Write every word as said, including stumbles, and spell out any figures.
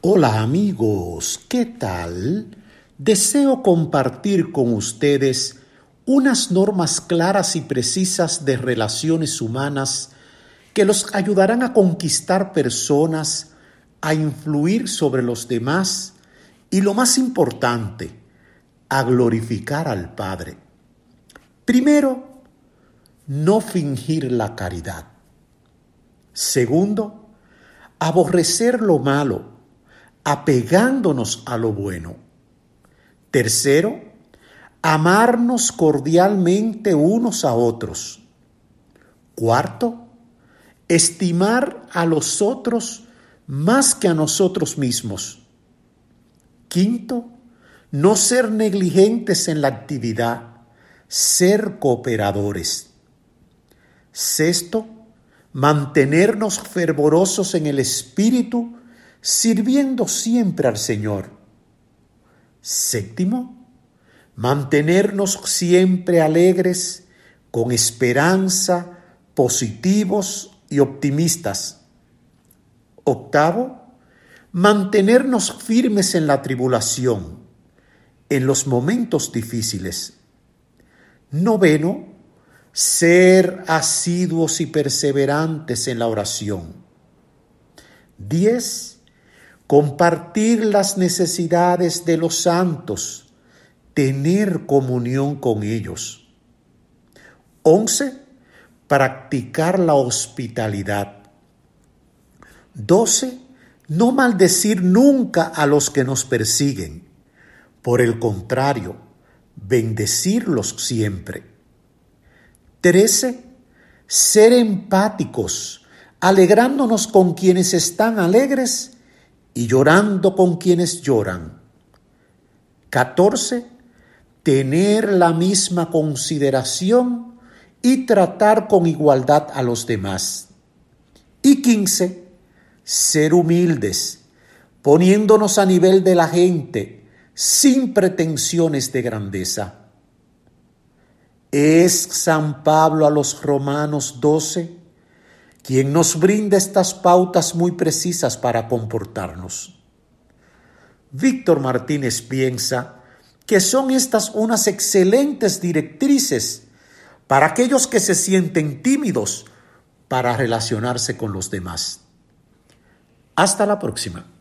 Hola amigos, ¿qué tal? Deseo compartir con ustedes unas normas claras y precisas de relaciones humanas que los ayudarán a conquistar personas, a influir sobre los demás y, lo más importante, a glorificar al Padre. Primero, no fingir la caridad. Segundo, aborrecer lo malo, apegándonos a lo bueno. Tercero, amarnos cordialmente unos a otros. Cuarto, estimar a los otros más que a nosotros mismos. Quinto, no ser negligentes en la actividad, ser cooperadores. Sexto, mantenernos fervorosos en el espíritu, sirviendo siempre al Señor. Séptimo, mantenernos siempre alegres, con esperanza, positivos y optimistas. Octavo, mantenernos firmes en la tribulación, en los momentos difíciles. Noveno, ser asiduos y perseverantes en la oración. Diez, compartir las necesidades de los santos, tener comunión con ellos. Once, practicar la hospitalidad. Doce, no maldecir nunca a los que nos persiguen. Por el contrario, bendecirlos siempre. Trece, ser empáticos, alegrándonos con quienes están alegres y llorando con quienes lloran. catorce. Tener la misma consideración y tratar con igualdad a los demás. Y quince. Ser humildes, poniéndonos a nivel de la gente, sin pretensiones de grandeza. Es San Pablo a los Romanos doce quien nos brinda estas pautas muy precisas para comportarnos. Víctor Martínez piensa que son estas unas excelentes directrices para aquellos que se sienten tímidos para relacionarse con los demás. Hasta la próxima.